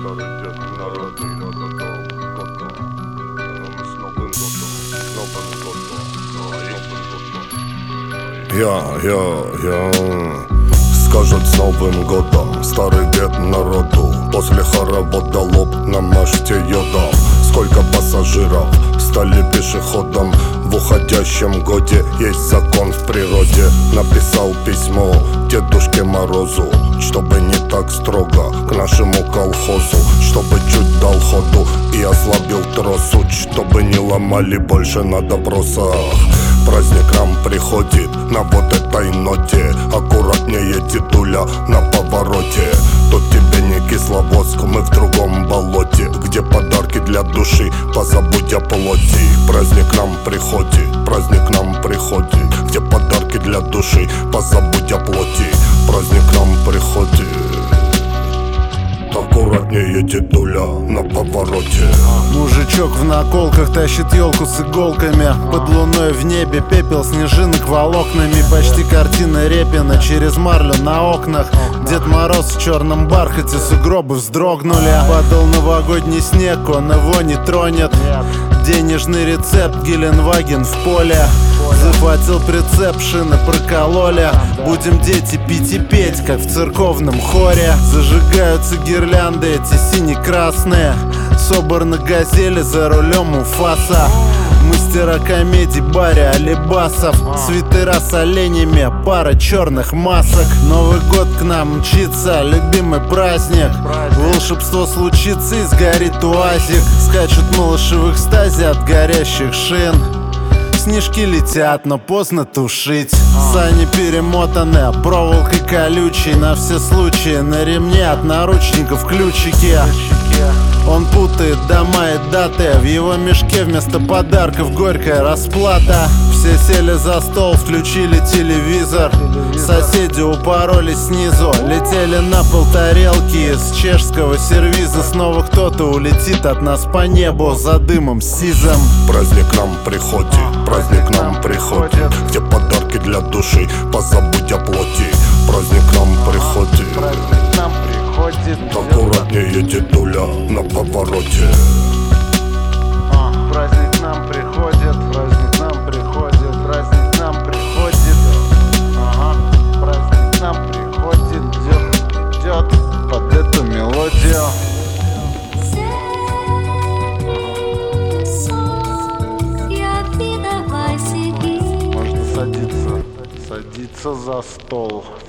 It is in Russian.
Скажут с Новым годом, старый дед народу. После хоровода лоб на мачте йодом. Сколько пассажиров стали пешеходом. В уходящем годе есть закон в природе. Написал письмо Дедушке Морозу, чтобы не так строго к нашему колхозу, чтобы чуть дал ходу и ослабил тросу, чтобы не ломали больше на допросах. Праздник нам приходит на вот этой ноте. Аккуратнее, дедуля, на повороте. Тут тебе не Кисловодск, мы в другом болоте, где подарки для души, позабудь о плоти. Праздник нам приходит, праздник нам приходит, где подарки для души, позабудь о плоти. Праздник нам приходит. Аккуратнее, дедуля, на повороте. Мужичок в наколках тащит елку с иголками. Под луной в небе пепел снежинок волокнами. Почти картина Репина через марлю на окнах. Дед Мороз в черном бархате, сугробы вздрогнули. Падал новогодний снег, он его не тронет. Денежный рецепт, Геленваген в поле. Захватил прицеп, шины прокололи. Будем, дети, пить и петь, как в церковном хоре. Зажигаются гирлянды эти сине-красные. Собор на газели, за рулем Муфаса. Мастера комедий, Барри Алибасов. Свитера с оленями, пара черных масок. Новый год к нам мчится, любимый праздник. Волшебство случится и сгорит уазик. Скачут малыши в экстазе от горящих шин. Снежки летят, но поздно тушить. Сани перемотаны проволокой колючей. На все случаи на ремне от наручников ключики. Он путает дома и даты. В его мешке вместо подарков горькая расплата. Все сели за стол, включили телевизор. Соседи упоролись снизу. Летели на пол тарелки из чешского сервиза. Снова кто-то улетит от нас по небу за дымом сизым. Праздник нам приходит, праздник нам приходит, где подарки для души, позабудь о плоти. Праздник нам приходит, праздник нам приходит. Аккуратнее, дедуля, на повороте. Праздник нам приходит, праздник нам приходит, праздник нам приходит. Праздник нам приходит, идет под эту мелодию. Можно садиться за стол.